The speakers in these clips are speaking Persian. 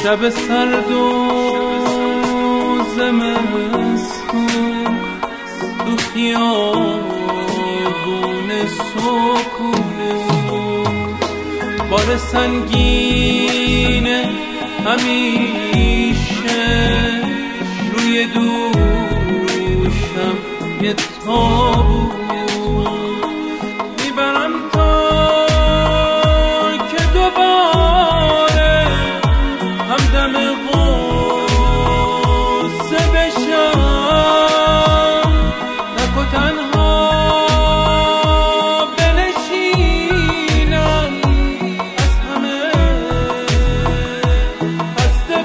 شب سرد و زمستون تو خیابون سکون بار سنگین همیشه روی دوشم یه تابون میبرم تا که دوباره همدم غصه بشم نکو تنها بنشینم از همه خسته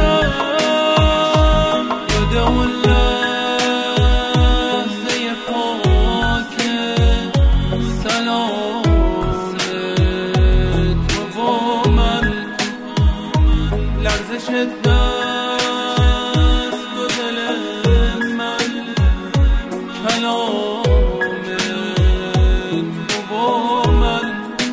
بشم یاد اون لحظه پاک سلام تو با من لرزش دست و دل من کلام تو با من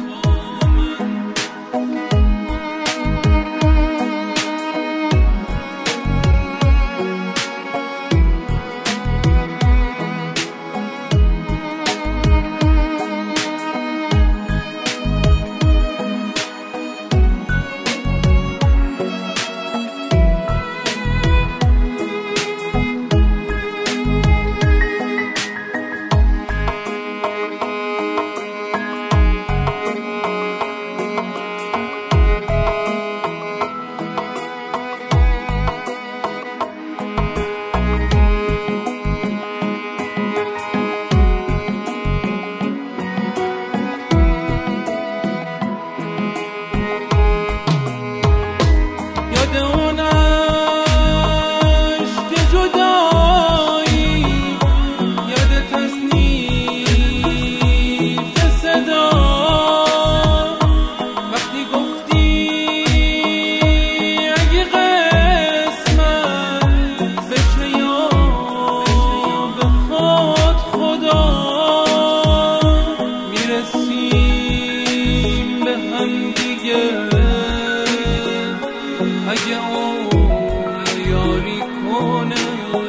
اگه اون یاری کنه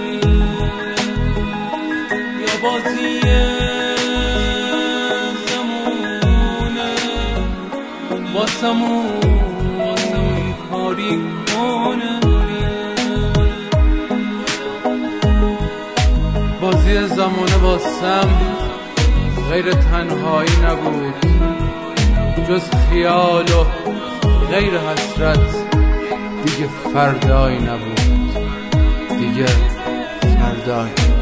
یا بازی زمونه واسمون کاری کنه بازی زمونه واسم غیر تنهایی نبود جز خیال و غیر حسرت دیگه فردایی نبود دیگه فردایی